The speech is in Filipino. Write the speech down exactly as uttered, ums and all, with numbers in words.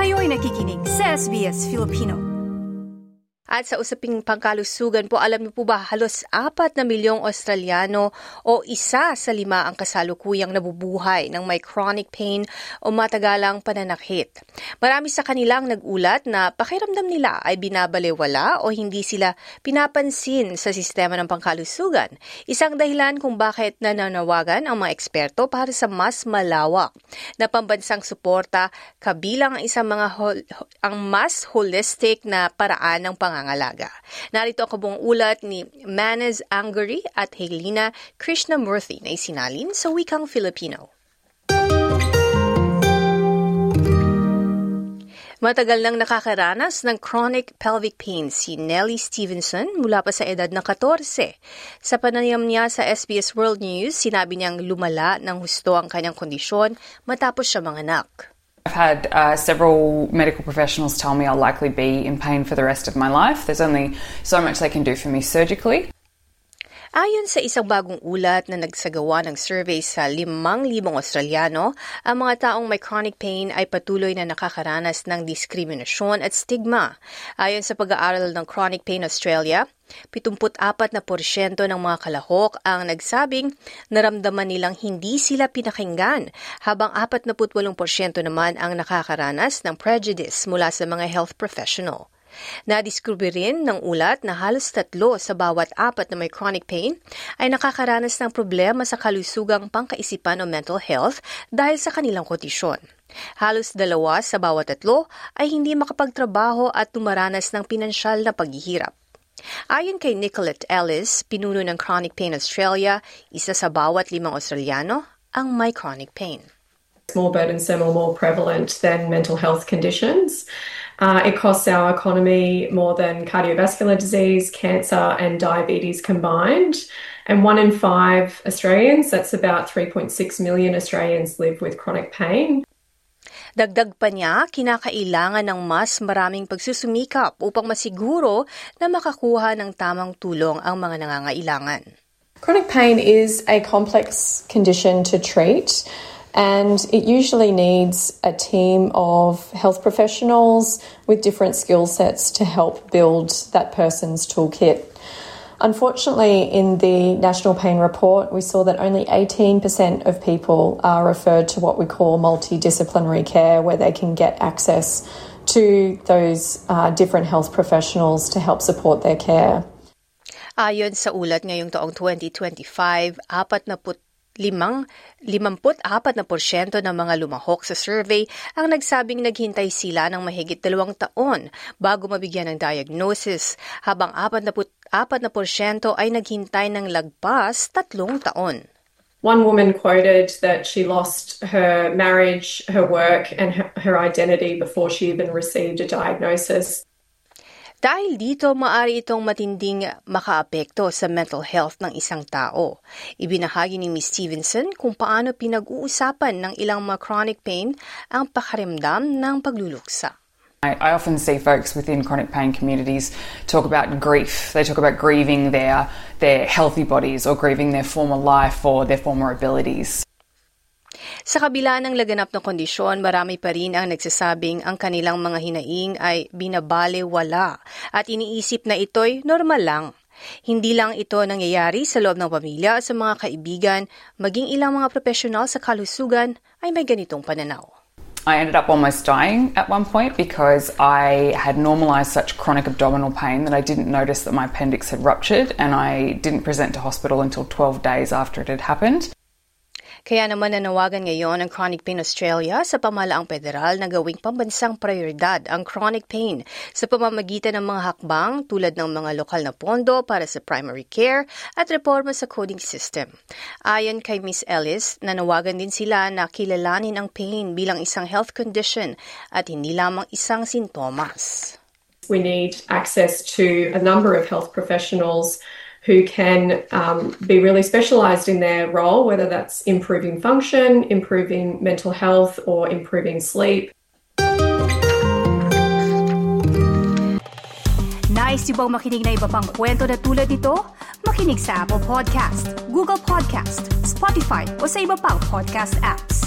Kayo'y nakikinig sa S B S Filipino. At sa usaping pangkalusugan po, alam niyo po ba halos apat na milyong Australiano o isa sa lima ang kasalukuyang nabubuhay ng may chronic pain o matagalang pananakit. Marami sa kanilang nag-ulat na pakiramdam nila ay binabalewala o hindi sila pinapansin sa sistema ng pangkalusugan. Isang dahilan kung bakit nananawagan ang mga eksperto para sa mas malawak na pambansang suporta kabilang ang isang mga hol- ang mas holistic na paraan ng pangangalaga. Narito ang kabuong ulat ni Manez Angari at Helena Krishnamurthy na isinalin sa wikang Filipino. Matagal nang nakakaranas ng chronic pelvic pain si Nellie Stevenson mula pa sa edad na fourteen. Sa panayam niya sa S B S World News, sinabi niyang lumala ng husto ang kanyang kondisyon matapos siya manganak. I've had uh, several medical professionals tell me I'll likely be in pain for the rest of my life. There's only so much they can do for me surgically. Ayon sa isang bagong ulat na nagsagawa ng survey sa limang libong Australiano, ang mga taong may chronic pain ay patuloy na nakakaranas ng diskriminasyon at stigma. Ayon sa pag-aaral ng Chronic Pain Australia, seventy-four na porsyento ng mga kalahok ang nagsabing naramdaman nilang hindi sila pinakinggan, habang forty-eight porsyento naman ang nakakaranas ng prejudice mula sa mga health professional. Nadiskubre rin ng ulat na halos tatlo sa bawat apat na may chronic pain ay nakakaranas ng problema sa kalusugang pangkaisipan o mental health dahil sa kanilang kondisyon. Halos dalawa sa bawat tatlo ay hindi makapagtrabaho at tumaranas ng pinansyal na paghihirap. Ayon kay Nicolette Ellis, pinuno ng Chronic Pain Australia, isa sa bawat limang Australiano ang may chronic pain. It's more burdensome or more prevalent than mental health conditions. Uh, it costs our economy more than cardiovascular disease, cancer and diabetes combined. And one in five Australians, that's about three point six million Australians, live with chronic pain. Dagdag pa niya, kinakailangan ng mas maraming pagsusumikap upang masiguro na makakuha ng tamang tulong ang mga nangangailangan. Chronic pain is a complex condition to treat. And it usually needs a team of health professionals with different skill sets to help build that person's toolkit. Unfortunately, in the National Pain Report, we saw that only eighteen percent of people are referred to what we call multidisciplinary care, where they can get access to those uh, different health professionals to help support their care. Ayon sa ulat ngayong taong twenty twenty-five, apat na put Limang, limamput apat na porsyento ng mga lumahok sa survey ang nagsabing naghintay sila ng mahigit dalawang taon bago mabigyan ng diagnosis, habang apat na apat na porsyento ay naghintay ng lagpas tatlong taon. One woman quoted that she lost her marriage, her work, and her, her identity before she even received a diagnosis. Dahil dito, maaari itong matinding makaapekto sa mental health ng isang tao. Ibinahagi ni Miz Stevenson kung paano pinag-uusapan ng ilang mga chronic pain ang pakaramdam ng pagluluksa. I often see folks within chronic pain communities talk about grief. They talk about grieving their, their healthy bodies or grieving their former life or their former abilities. Sa kabila ng laganap na kondisyon, marami pa rin ang nagsasabing ang kanilang mga hinaing ay binabalewala at iniisip na ito'y normal lang. Hindi lang ito nangyayari sa loob ng pamilya, sa mga kaibigan, maging ilang mga profesional sa kalusugan ay may ganitong pananaw. I ended up almost dying at one point because I had normalised such chronic abdominal pain that I didn't notice that my appendix had ruptured, and I didn't present to hospital until twelve days after it had happened. Kaya naman nanawagan ngayon ng Chronic Pain Australia sa pamahalaang federal na gawing pambansang prioridad ang chronic pain sa pamamagitan ng mga hakbang tulad ng mga lokal na pondo para sa primary care at reforma sa coding system. Ayon kay Miz Ellis, nanawagan din sila na kilalanin ang pain bilang isang health condition at hindi lamang isang sintomas. We need access to a number of health professionals who can um, be really specialised in their role, whether that's improving function, improving mental health, or improving sleep. Nice yung bang makinig na iba pang kwento na tulad ito? Makinig sa Apple Podcast, Google Podcast, Spotify, o sa iba pang podcast apps.